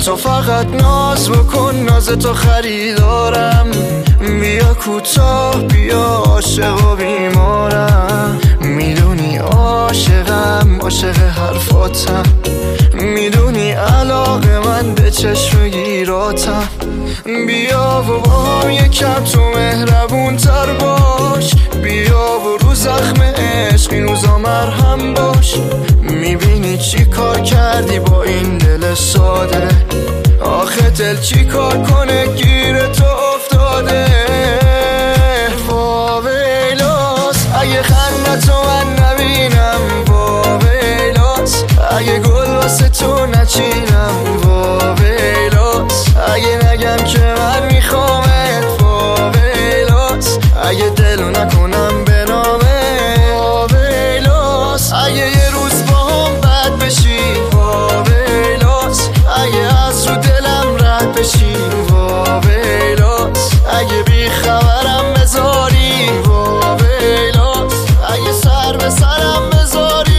تو فقط ناز بکن، ناز تو خریدارم. بیا کوتاه بیا عاشق و بیمارم. میدونی عاشقم، عاشق حرفاتم. میدونی علاقه من به چشم گیراتم. بیا و با هم یکم تو مهربون تر باش. بیا و رو زخم عشق این روزا مرهم باش. میبینی چی کار کردی با این دل ساده؟ آخه دل چی کار کنه گیر تو افتاده؟ واویلاس اگه خندت رو من نبینم. واویلاس اگه گل واسه تو نچینم. واویلاس اگه نگم که من میخوامت. واویلاس اگه دلو نکنم به نامه. واویلاس اگه یه روز با هم بد بشی. واویلاس اگه از رو دلم رد بشی. واویلاس اگه بی خبرم بذاری. واویلاس اگه سر به سرم بذاری.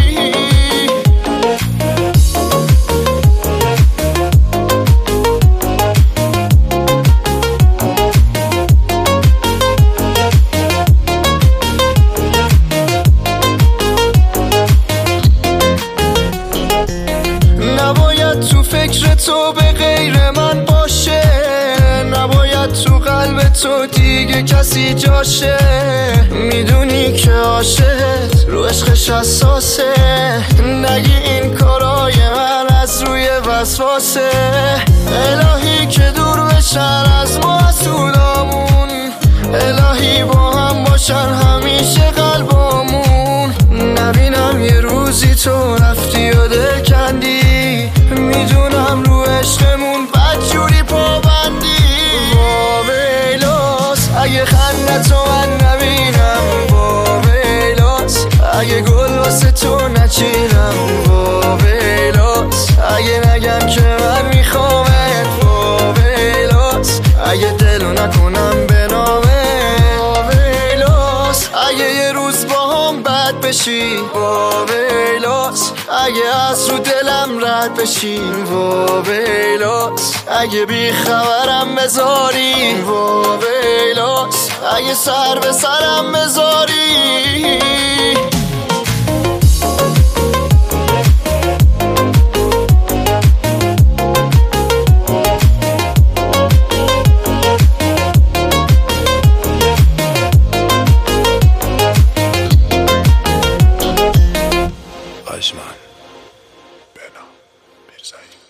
نباید تو فکر تو به غیر من باشه. نباید تو قلب تو دیگه کسی جاشه. میدونی که عاشقت رو عشقش اساسه. نگی این کارای من از روی وسواسه. الهی که دور بشن از ما حسودامون. الهی با هم باشن همیشه قلبامون. نبینم یه روزی تو رفتی و دل کندی. میدونم رو عشقمون بدجوری پابندی. واویلاس اگه خندت رو من نبینم. واویلاس اگه گل واسه تو نچینم. واویلاس اگه نگم که من میخوامت. واویلاس اگه دلو نکنم به نامه. واویلاس اگه یه روز با هم بد بشی. واویلاس اگه از رو دلم رد بشی. واویلاس اگه بی خبرم بذاری. واویلاس اگه سر به سرم بذاری. آژمان بنا میرزایی.